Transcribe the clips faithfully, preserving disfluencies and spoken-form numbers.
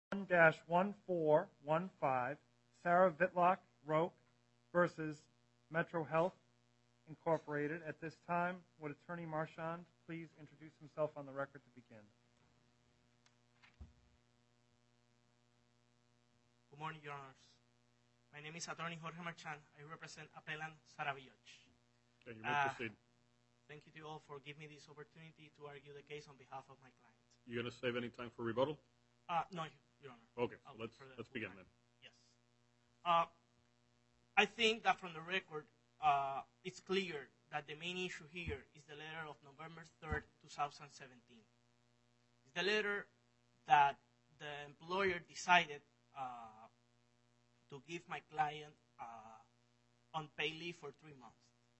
one dash one four one five, Sarah Vitlock Roque versus Metro Health Incorporated. At this time, would Attorney Marchand please introduce himself on the record to begin? Good morning, Your Honors. My name is Attorney Jorge Marchand. I represent Appellant Sarah Vitlock. Okay, you may Uh, proceed. Thank you to you all for giving me this opportunity to argue the case on behalf of my client. You going to save any time for rebuttal? Uh, no, Your Honor. Okay, so I'll let's defer that let's to begin my- then. Yes. Uh, I think that from the record, uh, it's clear that the main issue here is the letter of November third, twenty seventeen. It's the letter that the employer decided uh, to give my client uh, unpaid leave for three months.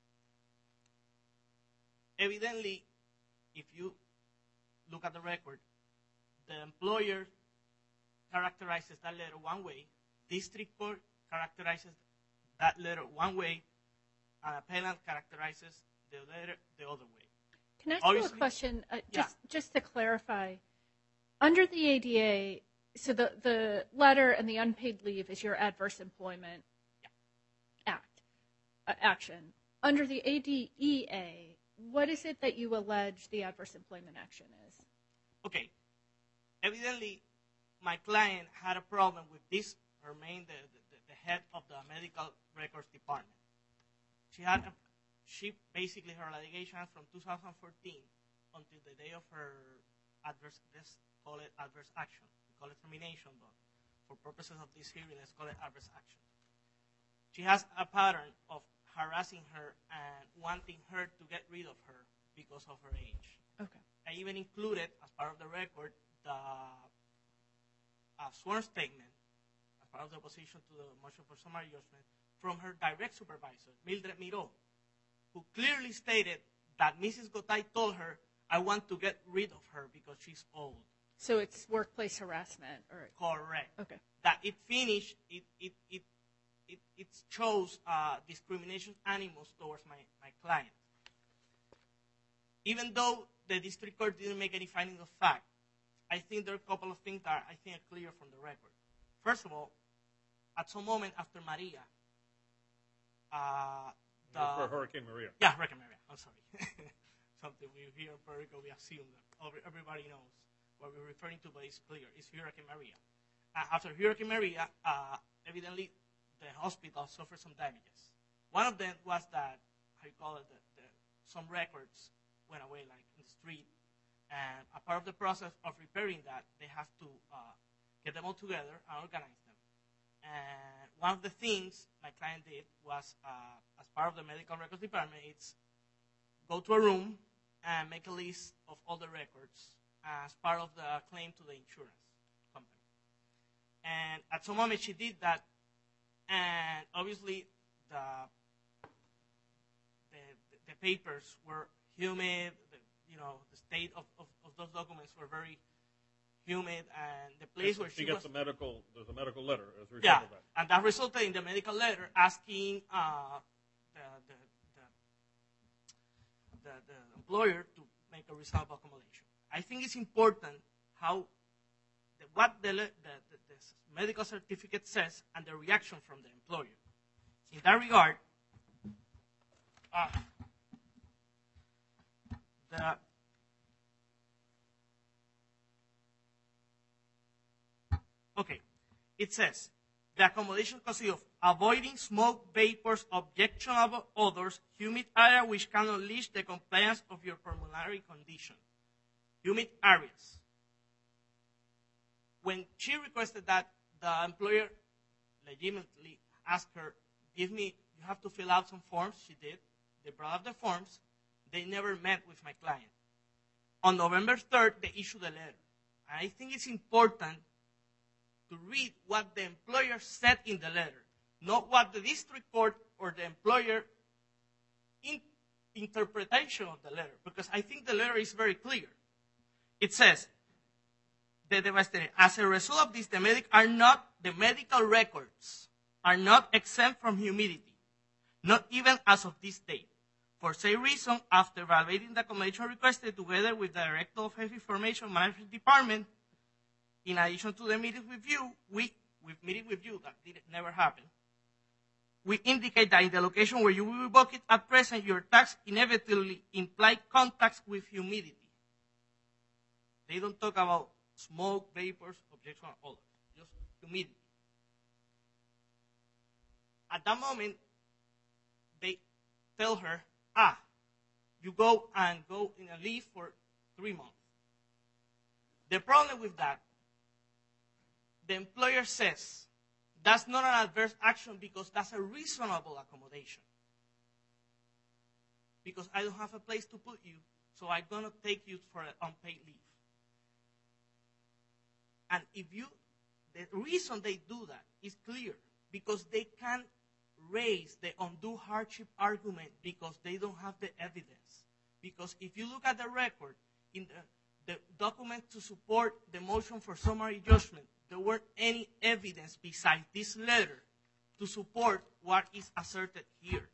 Evidently, if you look at the record, the employer characterizes that letter one way, district court characterizes that letter one way, and appellant characterizes the letter the other way. Can I ask you a Obviously- question, uh, Yeah. just just to clarify? Under the A D A, so the, the letter and the unpaid leave is your adverse employment act uh, action. Under the A D E A, what is it that you allege the adverse employment action is? Okay. Evidently, my client had a problem with this, her main, the, the, the head of the medical records department. She had, a, she basically, her allegation from two thousand fourteen until the day of her adverse, let's call it adverse action. We call it termination, but for purposes of this hearing, let's call it adverse action. She has a pattern of harassing her and wanting her to get rid of her because of her age. Okay. I even included, as part of the record, the uh, sworn statement, as part of the opposition to the motion for summary judgment, from her direct supervisor, Mildred Miro, who clearly stated that Missus Gotay told her, I want to get rid of her because she's old. So it's workplace harassment, or Correct. okay. That it finished, it it it it, it shows uh, discrimination animus towards my, my client. Even though the district court didn't make any findings of fact, I think there are a couple of things that I think are clear from the record. First of all, at some moment after Maria, uh, the For Hurricane Maria. yeah, Hurricane Maria. I'm sorry. Something we here in Puerto Rico we assume that everybody knows what we're referring to, but it's clear. It's Hurricane Maria. Uh, after Hurricane Maria, uh, evidently the hospital suffered some damages. One of them was that, how you call it, the, the, some records went away, like in the street. And a part of the process of repairing that, they have to uh, get them all together and organize them. And one of the things my client did was, uh, as part of the medical records department, it's go to a room and make a list of all the records as part of the claim to the insurance company. And at some moment she did that, and obviously the the, the papers were humid. The, you know, the state of, of, of those documents were very humid, and the place where she she gets was. a medical. There's a medical letter as a result Yeah, of that. and that resulted in the medical letter asking uh, the, the, the, the, the employer to make a reasonable accommodation. I think it's important how the, what the, the, the, the medical certificate says and the reaction from the employer. In that regard, uh, the okay, it says the accommodation consists of avoiding smoke, vapors, objectionable odors, humid area which can unleash the compliance of your pulmonary condition. Humid areas. When she requested that, the employer legitimately asked her, give me, you have to fill out some forms. She did. They brought up the forms. They never met with my client. On November third, they issued a letter. And I think it's important to read what the employer said in the letter, not what the district court or the employer in interpretation of the letter, because I think the letter is very clear. It says, the devastating, as a result of this, the medic are not the medical records are not exempt from humidity, not even as of this date. For same reason, after evaluating the accommodation requested together with the Director of Health Information Management Department, in addition to the meeting with you, we, with meeting with you, that did never happen, we indicate that in the location where you will revoke it at present, your tax inevitably imply contacts with humidity. They don't talk about smoke, vapors, objection, or odors, just humidity. At that moment, they tell her, ah, you go and go in a leave for three months. The problem with that, the employer says, that's not an adverse action because that's a reasonable accommodation. Because I don't have a place to put you, so I'm going to take you for an unpaid leave. And if you, the reason they do that is clear, because they can't raise the undue hardship argument because they don't have the evidence. Because if you look at the record, in the, the document to support the motion for summary judgment, there weren't any evidence besides this letter to support what is asserted here.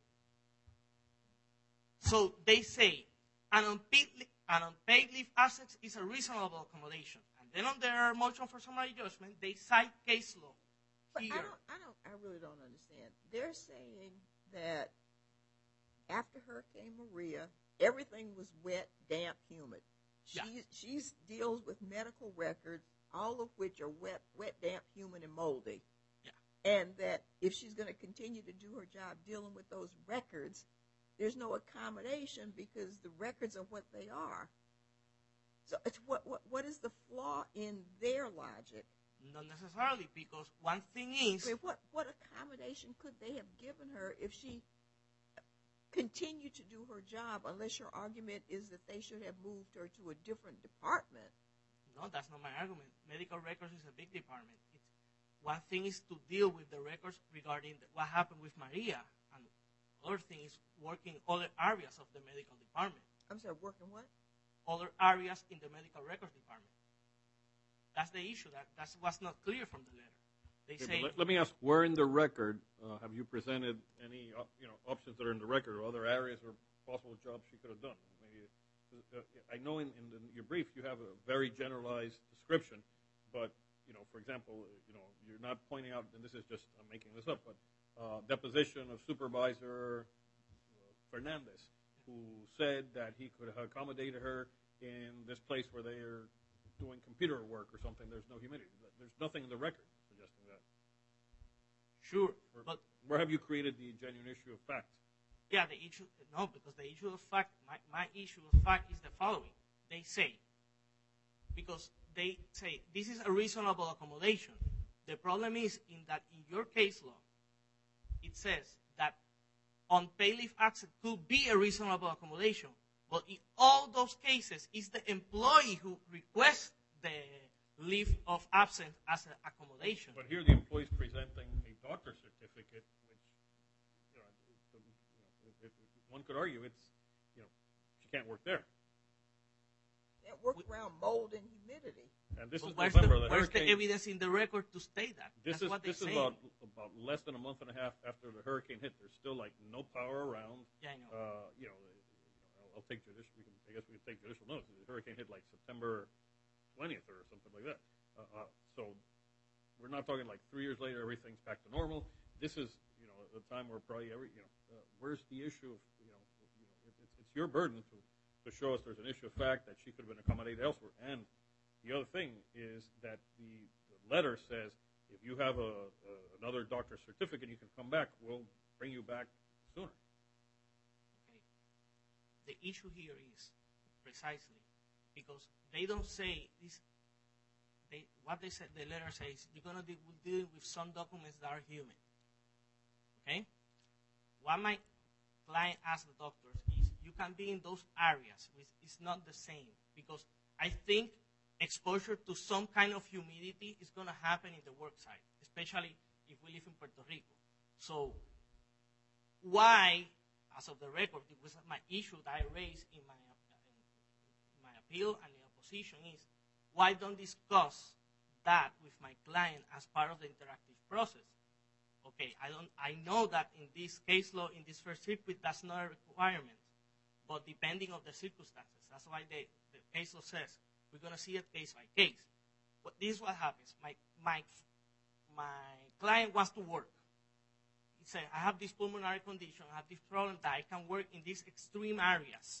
So they say an unpaid, an unpaid leave assets is a reasonable accommodation. And then on their motion for summary judgment, they cite case law. But here. I don't, I don't, I really don't understand. They're saying that after Hurricane Maria, everything was wet, damp, humid. She, Yeah. she deals with medical records, all of which are wet, wet, damp, humid, and moldy. Yeah. And that if she's going to continue to do her job dealing with those records, there's no accommodation because the records are what they are. So it's what, what, what is the flaw in their logic? Not necessarily, because one thing is, I mean, what, what accommodation could they have given her if she continued to do her job, unless your argument is that they should have moved her to a different department? no, that's not my argument. Medical records is a big department. It's, one thing is to deal with the records regarding the, what happened with Maria, and other thing is working other areas of the medical department. I'm sorry, working what? Other areas in the medical records department. That's the issue. That that's what's not clear from the letter. They Okay, say, but let, let me ask, where in the record uh, have you presented any op- you know options that are in the record or other areas or possible jobs she could have done? Maybe, uh, I know in, in the, your brief you have a very generalized description, but you know, for example, you know, you're not pointing out, and this is just I'm making this up, but uh, deposition of Supervisor uh, Fernandez, who said that he could accommodate her in this place where they are doing computer work or something. There's no humidity. There's nothing in the record suggesting that. sure, Where, but where have you created the genuine issue of fact? yeah, the issue, no, because the issue of fact, my, my issue of fact is the following. They say, because they say this is a reasonable accommodation. The problem is in that in your case law, it says that unpaid leave access could be a reasonable accommodation. But in all those cases, it's the employee who requests the leave of absence as an accommodation. But here the employee's presenting a doctor's certificate, which you know, it, you know it, it, one could argue it's you know she can't work there. Can't work around mold and humidity. And this But is where's, November. the, The where's the hurricane. evidence in the record to state that? This That's is what they this is say. about about less than a month and a half after the hurricane hit. There's still like no power around. Yeah, I know. Uh, you know, I'll, I'll take judicial. We can, I guess we can take judicial notice. The hurricane hit like September twentieth or something like that. Uh, uh, so we're not talking like three years later everything's back to normal. This is you know the time where probably every you know uh, where's the issue of you know you know it, it's, it's your burden to to show us there's an issue of fact that she could have been accommodated elsewhere. And the other thing is that the, the letter says if you have a, a another doctor's certificate, you can come back. We'll bring you back sooner. Okay. The issue here is precisely because they don't say this. They, what they said, the letter says you're gonna deal, deal with some documents that are human. Okay. What my client asked the doctors is, you can be in those areas. Which is not the same because I think exposure to some kind of humidity is gonna happen in the work site, especially if we live in Puerto Rico. So why, as of the record, it was my issue that I raised in my in my appeal and in opposition is why don't discuss that with my client as part of the interactive process? Okay, I don't. I know that in this case law, in this first circuit, that's not a requirement, but depending on the circumstances, that's why the, the case law says we're going to see it case by case. what, this is what happens. My, my, my client wants to work. He said, I have this pulmonary condition, I have this problem that I can work in these extreme areas.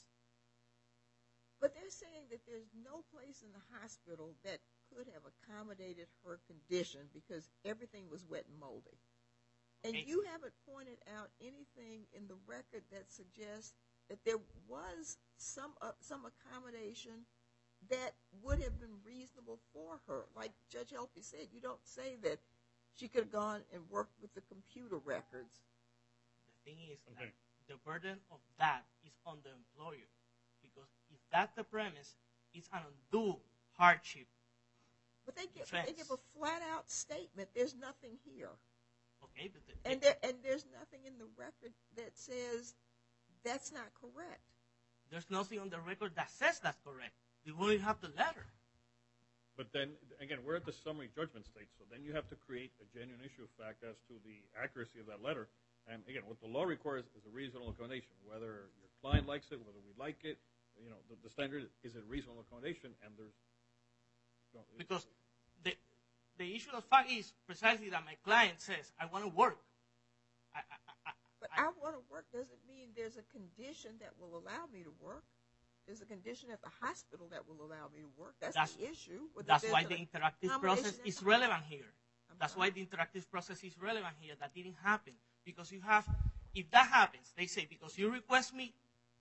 But they're saying that there's no place in the hospital that could have accommodated her condition because everything was wet and moldy. And Okay. you haven't pointed out anything in the record that suggests that there was some uh, some accommodation that would have been reasonable for her. Like Judge Helpy said, you don't say that she could have gone and worked with the computer records. The thing is Okay. that the burden of that is on the employer. Because if that's the premise, it's an undue hardship. But they give, they Defense. give a flat-out statement, there's nothing here. Okay, but the, And there, and there's nothing in the record that says that's not correct. there's nothing on the record that says that's correct. We only have the letter. But then, again, we're at the summary judgment stage, so then you have to create a genuine issue of fact as to the accuracy of that letter. And again, what the law requires is a reasonable accommodation, whether your client likes it, whether we like it. You know, the, the standard is a reasonable accommodation, and there's you know, Because the the issue of fact is precisely that my client says, I want to work. I, I, I, But I, I want to work doesn't mean there's a condition that will allow me to work. There's a condition at the hospital that will allow me to work. That's, That's- the issue. Whether that's there's why an the interactive accommodation process at is the relevant here. I'm That's sorry. why the interactive process is relevant here. That didn't happen. Because you have, if that happens, they say, because you request me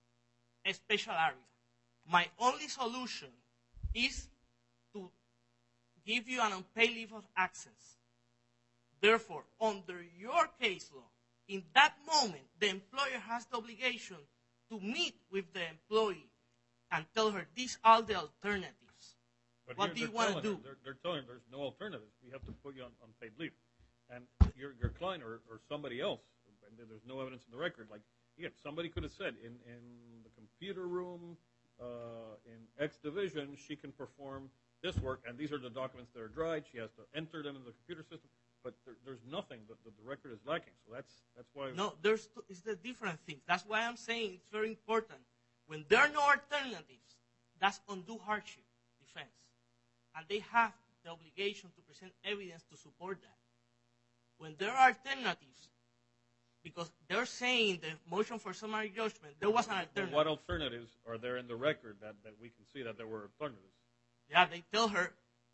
a special area, my only solution is to give you an unpaid leave of absence. Therefore, under your case law, in that moment, the employer has the obligation to meet with the employee and tell her these are the alternatives. But What here do you they're wanna telling her- do? They're, they're telling her there's no alternatives. We have to put you on unpaid leave. And your, your client or, or somebody else, and there's no evidence in the record, like, again, somebody could have said in, in the computer room, uh, in X division, she can perform this work, and these are the documents that are dried. She has to enter them in the computer system. But there, there's nothing that the, the record is lacking. So that's that's why. No, there's two, it's the different things. That's why I'm saying it's very important. When there are no alternatives, that's undue hardship defense. And they have the obligation to present evidence to support that. When there are alternatives, because they're saying the motion for summary judgment, there was an But alternative. what alternatives are there in the record that, that we can see that there were alternatives? Yeah, they tell her,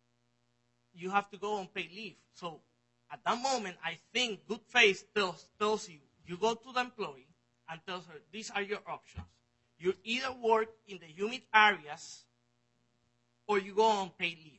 you have to go on paid leave. So at that moment, I think good faith tells, tells you, you go to the employee and tells her, these are your options. You either work in the humid areas or you go on paid leave.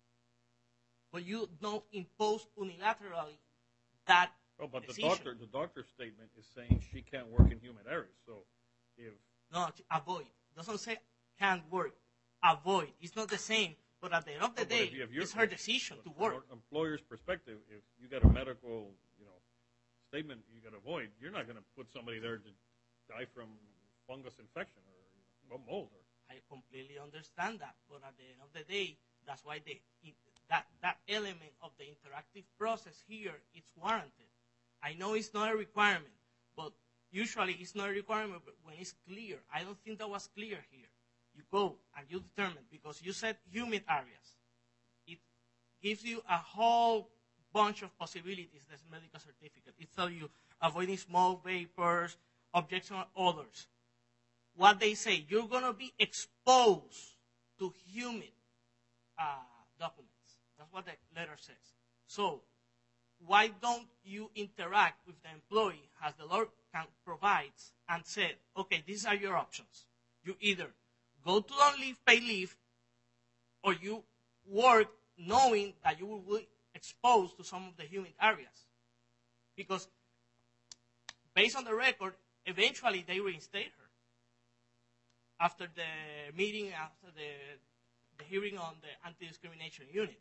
But you don't impose unilaterally that Oh, but the decision. doctor, the doctor's statement is saying she can't work in humid areas. So if No, to avoid. Doesn't say can't work. Avoid. It's not the same. But at the end of the But day, if you have your- it's her decision to from work. an employer's perspective, if you got a medical, you know, statement you got to avoid, you're not going to put somebody there to die from fungus infection or you know, mold. Or, I completely understand that, but at the end of the day, that's why the that that element of the interactive process here is warranted. I know it's not a requirement, but usually it's not a requirement when it's clear. I don't think that was clear here. You go and you determine, because you said humid areas. It gives you a whole bunch of possibilities, this medical certificate. It tells you avoiding smoke, vapors, objection odors. What they say, you're going to be exposed to humid uh, documents. That's what the letter says. So why don't you interact with the employee as the law can provides and say, okay, these are your options. You either go to on leave, pay leave, or you work knowing that you will be exposed to some of the humid areas. Because based on the record, eventually they reinstate her after the meeting, after the, the hearing on the anti-discrimination unit.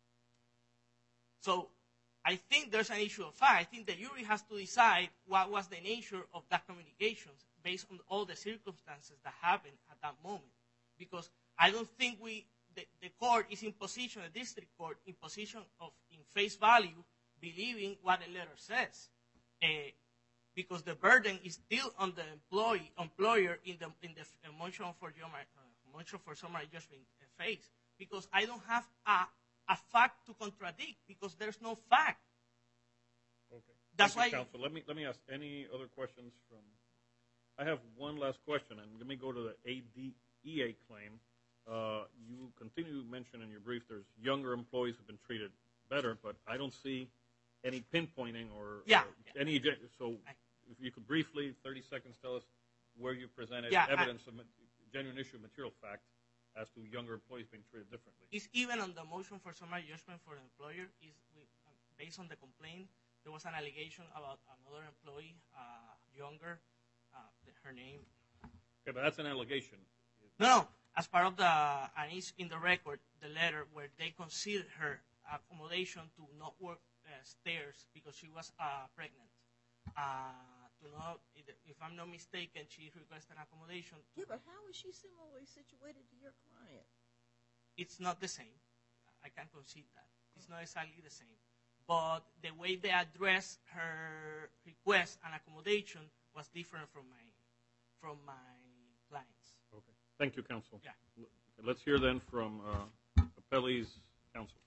So I think there's an issue of fact. I think the jury has to decide what was the nature of that communications based on all the circumstances that happened at that moment. Because I don't think we, the, the court is in position, the district court, in position of, in face value, believing what the letter says. Uh, because the burden is still on the employee, employer in the, in the motion for, uh, motion for summary judgment phase. Because I don't have a a fact to contradict because there's no fact. Okay. That's Thank you, why- Counsel. Let me, let me ask any other questions from, I have one last question, and let me go to the A D E A claim. Uh, you continue to mention in your brief there's younger employees who've been treated better, but I don't see any pinpointing or, Yeah. or any, so if you could briefly, thirty seconds, tell us where you presented Yeah, I- evidence of ma- genuine issue of material fact as to younger employees being treated differently. It's even on the motion for summary judgment for the employer. Is we, uh, based on the complaint, there was an allegation about another employee, uh, younger, uh, the, her name. Okay, but that's an allegation. No, no. As part of the, and it's in the record, the letter where they considered her accommodation to not work uh, stairs because she was uh, pregnant. Uh, to not, if I'm not mistaken, she requested an accommodation. Yeah, but how is she similarly situated to your client? It's not the same. I can concede that. It's not exactly the same. But the way they addressed her request and accommodation was different from my from my clients. Okay. Thank you, Counsel. Yeah. Let's hear then from uh, Appellee's counsel.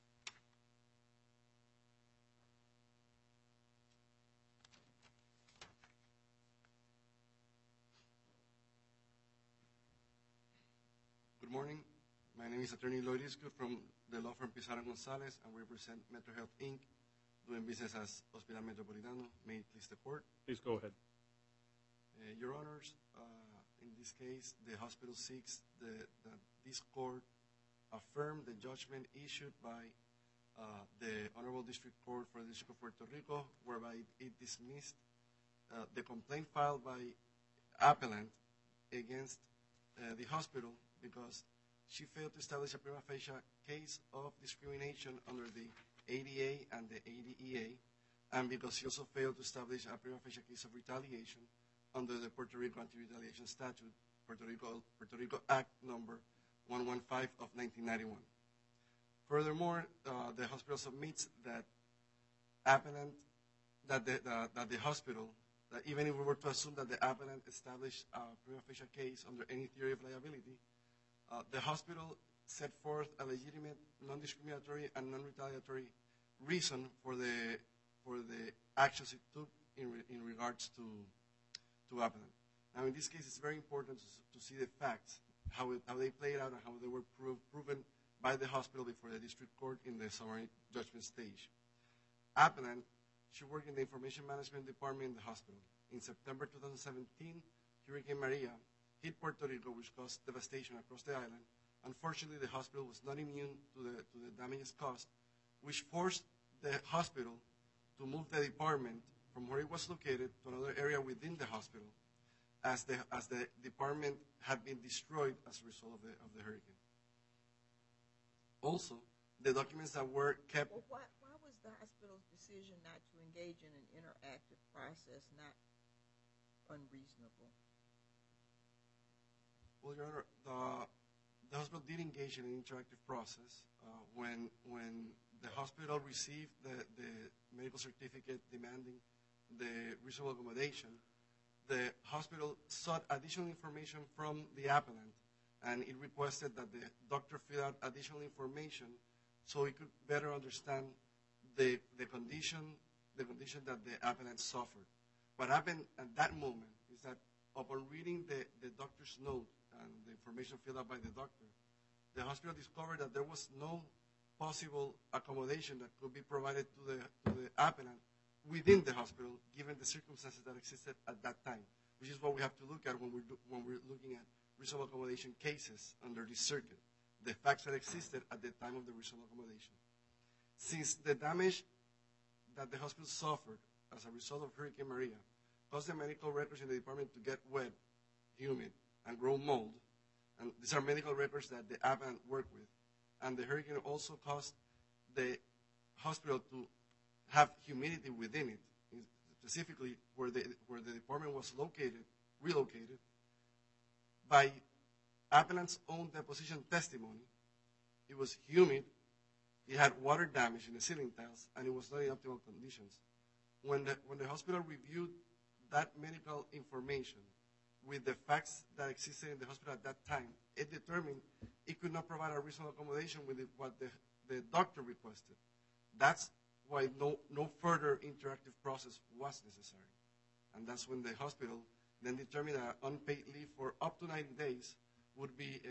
Good morning. My name is Attorney Lloyd Isco from the law firm Pizarro Gonzalez, and we represent Metro Health Incorporated, doing business as Hospital Metropolitano. May it please the court. Please go ahead. Uh, Your Honors, uh, in this case, the hospital seeks the, that this court affirm the judgment issued by uh, the Honorable District Court for the District of Puerto Rico, whereby it dismissed uh, the complaint filed by appellant against uh, the hospital because she failed to establish a prima facie case of discrimination under the A D A and the A D E A, and because she also failed to establish a prima facie case of retaliation under the Puerto Rico Anti-Retaliation Statute, Puerto Rico, Puerto Rico Act number one fifteen of nineteen ninety-one. Furthermore, uh, the hospital submits that appellant, that the, the, that the hospital, that even if we were to assume that the appellant established a prima facie case under any theory of liability, uh, the hospital set forth a legitimate, non-discriminatory, and non-retaliatory reason for the for the actions it took in, re, in regards to to appellant. Now, in this case, it's very important to, to see the facts, how, it, how they played out, and how they were prov proven by the hospital before the district court in the summary judgment stage. Appellant, she worked in the information management department in the hospital. In September two thousand seventeen, Hurricane Maria hit Puerto Rico, which caused devastation across the island. Unfortunately, the hospital was not immune to the, to the damages caused, which forced the hospital to move the department from where it was located to another area within the hospital, as the, as the department had been destroyed as a result of the, of the hurricane. Also, the documents that were kept... Well, why, why was the hospital's decision not to engage in an interactive process not unreasonable? Well, Your Honor, the, the hospital did engage in an interactive process uh, when, when the hospital received the, the medical certificate demanding the reasonable accommodation. The hospital sought additional information from the appellant, and it requested that the doctor fill out additional information so it could better understand the, the condition the condition that the appellant suffered. What happened at that moment is that upon reading the, the doctor's note and the information filled out by the doctor, the hospital discovered that there was no possible accommodation that could be provided to the, to the appellant within the hospital, given the circumstances that existed at that time, which is what we have to look at when we're, do, when we're looking at reasonable accommodation cases under this circuit, the facts that existed at the time of the reasonable accommodation. Since the damage that the hospital suffered as a result of Hurricane Maria caused the medical records in the department to get wet, humid, and grow mold, and these are medical records that the appellant worked with, and the hurricane also caused the hospital to have humidity within it, specifically where the, where the department was located, relocated. By appellant's own deposition testimony, it was humid, it had water damage in the ceiling tiles, and it was not in optimal conditions. When the, when the hospital reviewed that medical information with the facts that existed in the hospital at that time, it determined it could not provide a reasonable accommodation with it, what the the doctor requested. That's why no, no further interactive process was necessary. And that's when the hospital then determined that unpaid leave for up to ninety days would be uh,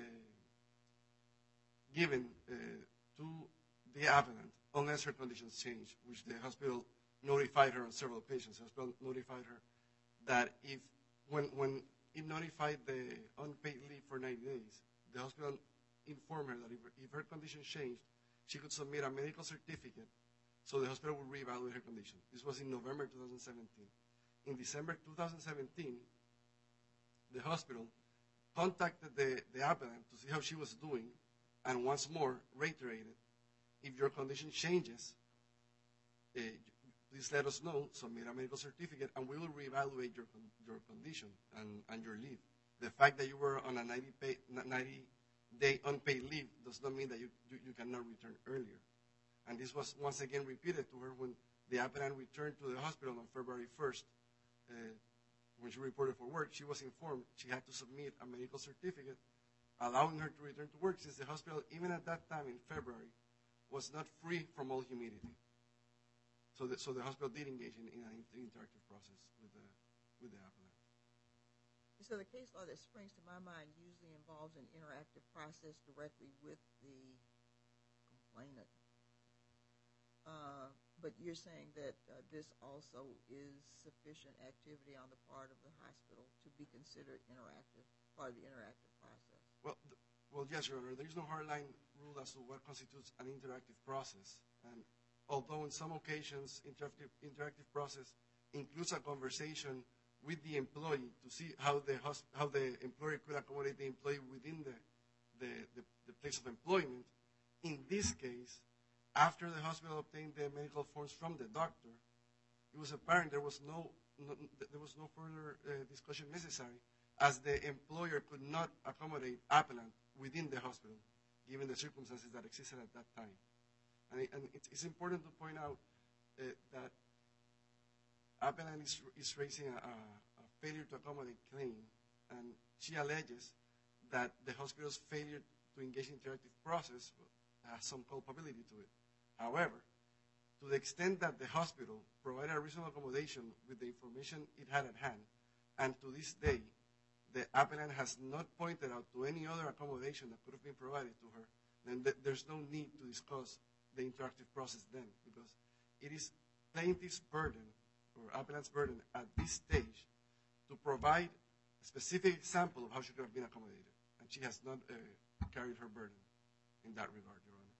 given uh, to the applicant unless her conditions change, which the hospital notified her on several occasions. The hospital notified her that if, when, when it notified the unpaid leave for ninety days, the hospital informed her that if, if her conditions changed, she could submit a medical certificate so the hospital would reevaluate her condition. This was in November two thousand seventeen. In December two thousand seventeen, the hospital contacted the, the applicant to see how she was doing, and once more reiterated, if your condition changes, uh, please let us know, submit a medical certificate, and we will reevaluate your, con your condition and, and your leave. The fact that you were on a ninety-day unpaid leave does not mean that you, you, you cannot return earlier. And this was once again repeated to her when the applicant returned to the hospital on February first. Uh, when she reported for work, she was informed she had to submit a medical certificate allowing her to return to work, since the hospital, even at that time in February, was not free from all humidity. So the, so the hospital did engage in, in an interactive process with the, with the applicant. So the case law that springs to my mind usually involves an interactive process directly with the complainant. Uh, but you're saying that uh, this also is sufficient activity on the part of the hospital to be considered interactive, part of the interactive process. Well, th well, yes, Your Honor. There is no hardline rule as to what constitutes an interactive process. And although in some occasions interactive, interactive process includes a conversation with the employee to see how the, how the employer could accommodate the employee within the, the, the, the place of employment, in this case, after the hospital obtained the medical forms from the doctor, it was apparent there was no, no there was no further uh, discussion necessary, as the employer could not accommodate appellant within the hospital, given the circumstances that existed at that time. And, it, and it's, it's important to point out uh, that appellant is, is raising a, a failure to accommodate claim, and she alleges that the hospital's failure to engage in interactive process has some culpability to it. However, to the extent that the hospital provided a reasonable accommodation with the information it had at hand, and to this day, the appellant has not pointed out to any other accommodation that could have been provided to her, then th there's no need to discuss the interactive process then, because it is plaintiff's burden, or appellant's burden at this stage, to provide a specific example of how she could have been accommodated. And she has not uh, carried her burden in that regard, Your Honor.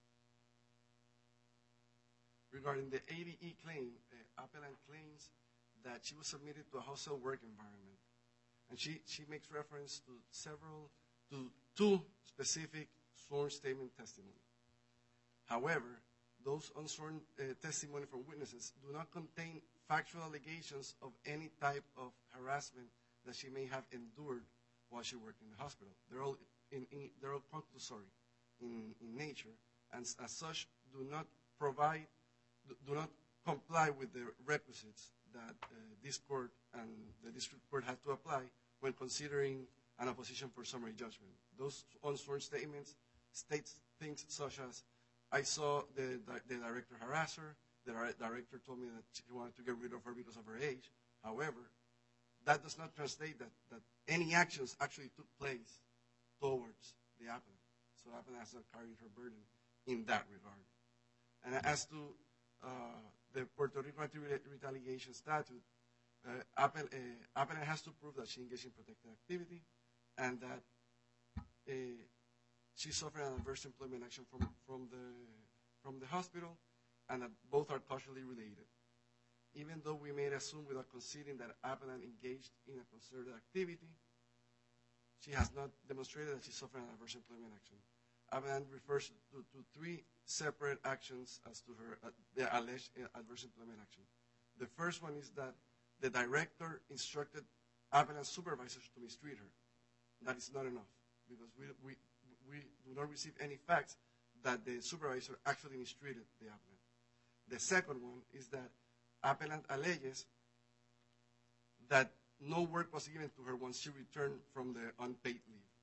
Regarding the A D E claim, the appellant claims that she was submitted to a hostile work environment. And she, she makes reference to several, to two specific sworn statement testimony. However, those unsworn uh, testimony from witnesses do not contain factual allegations of any type of harassment that she may have endured while she worked in the hospital. They're all, in, in, they're all conclusory in, in nature, and as such do not provide, do not comply with the requisites that uh, this court and the district court had to apply when considering an opposition for summary judgment. Those unsworn statements state things such as, I saw the, the director harass her, the director told me that she wanted to get rid of her because of her age. However, that does not translate that, that any actions actually took place towards the appellant. So the appellant has not carried her burden in that regard. And as to uh, the Puerto Rico Anti-Retaliation Statute, uh, appellant, uh, appellant has to prove that she engaged in protected activity and that uh, she suffered an adverse employment action from, from, the, from the hospital, and that both are causally related. Even though we may assume without conceding that appellant engaged in a concerted activity, she has not demonstrated that she suffered an adverse employment action. Appellant refers to, to three separate actions as to her uh, the alleged adverse employment action. The first one is that the director instructed appellant supervisors to mistreat her. That is not enough, because we, we, we do not receive any facts that the supervisor actually mistreated the appellant. The second one is that appellant alleges that no work was given to her once she returned from the unpaid leave.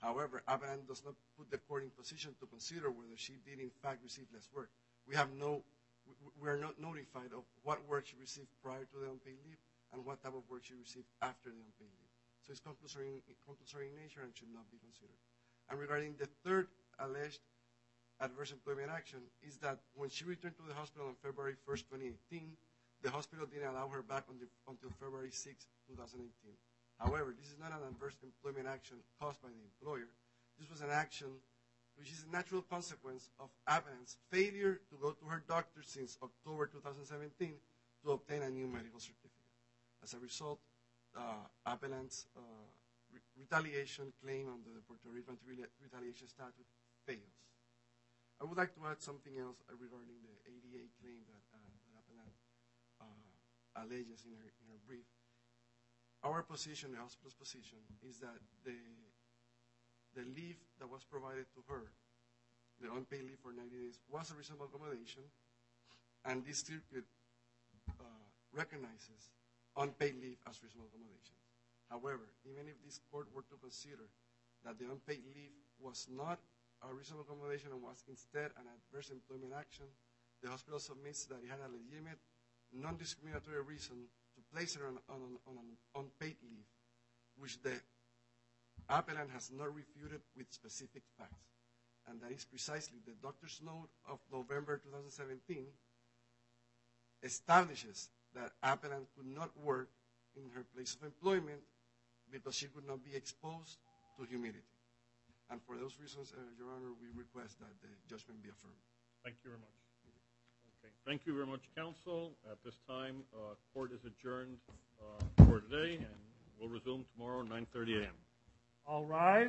However, appellant does not put the court in position to consider whether she did in fact receive less work. We have no, we, we are not notified of what work she received prior to the unpaid leave and what type of work she received after the unpaid leave. So it's compulsory, compulsory in nature and should not be considered. And regarding the third alleged adverse employment action is that when she returned to the hospital on February first, twenty eighteen, the hospital didn't allow her back until, until February sixth, twenty eighteen. However, this is not an adverse employment action caused by the employer. This was an action which is a natural consequence of appellant's failure to go to her doctor since October two thousand seventeen to obtain a new medical certificate. As a result, uh, appellant's uh, re retaliation claim under the Puerto Rican retaliation statute fails. I would like to add something else regarding the A D A claim that, uh, that appellant uh, alleges in her, in her brief. Our position, the hospital's position, is that the, the leave that was provided to her, the unpaid leave for ninety days, was a reasonable accommodation, and this circuit uh, recognizes unpaid leave as reasonable accommodation. However, even if this court were to consider that the unpaid leave was not a reasonable accommodation and was instead an adverse employment action, the hospital submits that it had a legitimate, non-discriminatory reason to place her on, on, on an unpaid leave, which the appellant has not refuted with specific facts. And that is precisely the doctor's note of November two thousand seventeen establishes that appellant could not work in her place of employment because she could not be exposed to humidity. And for those reasons, uh, Your Honor, we request that the judgment be affirmed. Thank you very much. Okay. Thank you very much, counsel. At this time, uh, court is adjourned uh, for today, and we'll resume tomorrow at nine thirty a m All rise.